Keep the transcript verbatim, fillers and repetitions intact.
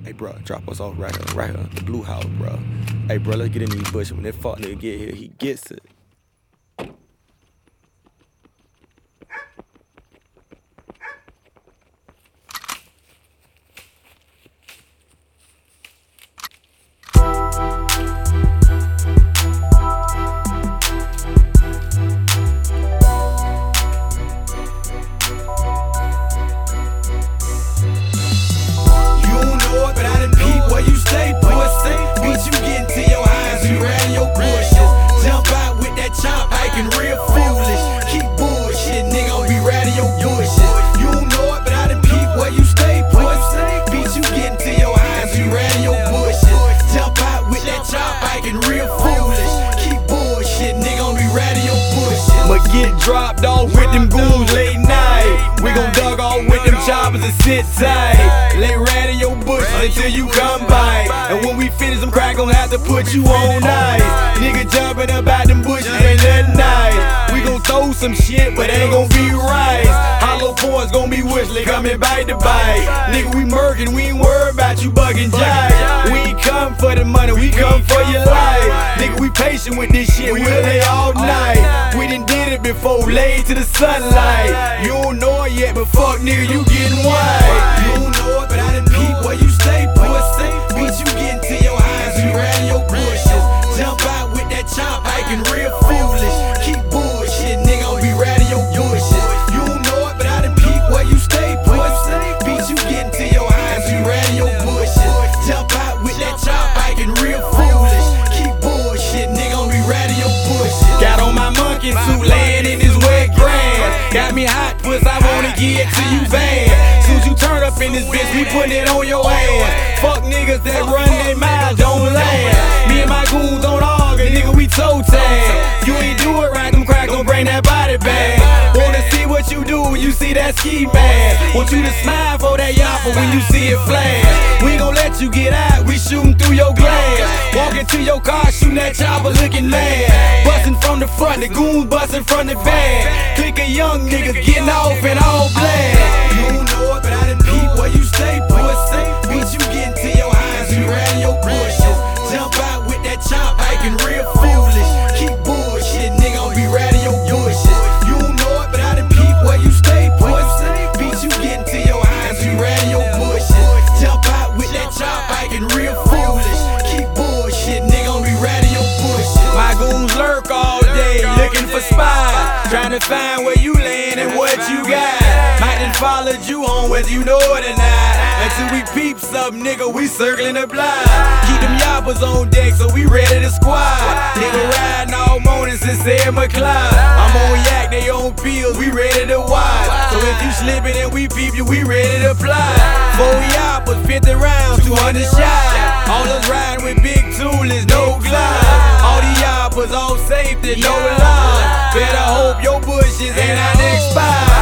Hey, bro, drop us off right here, right here, the blue house, bro. Hey, bro, let's get in these bushes. When that fuck nigga get here, he gets it. Get dropped off with them goons late night. We gon' dug off with them choppers and sit tight. Lay radio bushes until you come by. And when we finish, them crack gon' have to put you on ice. Nigga jumping up out them bushes ain't that nice. We gon' throw some shit, but ain't gon' be right. Hollow points gon' be whistling, coming bite to bite. Nigga, we murkin', we ain't worried about you bugging jive. We ain't come for the money, we come for your life. Nigga, we patient with this shit, we'll lay all night. We done did it before, laid to the sunlight. You don't know it yet, but fuck nigga, you getting white. You don't know it, but I done peep where you stay, pussy. Bitch, you getting to your eyes, you ran your bushes. Jump out with that chop, acting real foolish. Keep bullshit, nigga, I'll be radio bushes. You don't know it, but I done peep where you stay, pussy. Bitch, you getting to your eyes, you ran your bushes. Jump out with that chop, acting real foolish. Keep bullshit, nigga, I'll be radio bushes. Got on my monkey suit, laying in this wet grass. Got me hot, puss, I wanna get to you bad. Soon as you turn up in this bitch, we putting it on your ass. Fuck niggas that run their mouth, don't laugh. Me and my goons don't argue, nigga, we toe tag. You ain't do it right, them crack gon' bring that body back. Wanna see what you do when you see that ski mask. Want you to smile for that yapper when you see it flash. We gon' let you get out, we shootin' through your glass. Walking to your car, shootin' that chopper looking mad. Bustin' from the front, the goons bustin' from the van. Click of young niggas getting off in all black. You don't know it, but I done peep where you stay, pussy. Bitch, you getting to your eyes, you ran your bushes. Jump out with that chop, acting real foolish. Keep bullshit, nigga, I'll be radio bushes. You don't know it, but I done peep where you stay, pussy. Bitch, you getting to your eyes, you ran your bushes. Jump out with that chop, acting real foolish. Keep bullshit, nigga, I'll be radio bushes. My goons lurk all day, looking for spies. Trying to find where you land and what you got. Might done followed you on whether you know it or not. Until we peep something, nigga, we circling the block. Keep them yappers on deck, so we ready to squad. Nigga riding all morning since seven o'clock. I'm on yak, they on pills, we ready to watch. So if you slippin' and we peep you, we ready to fly. Four yappers, fifty rounds, two hundred shots. All us riding with big toolers, no glide. All these yappers, all safety, no line. Better hope your bushes ain't out expired.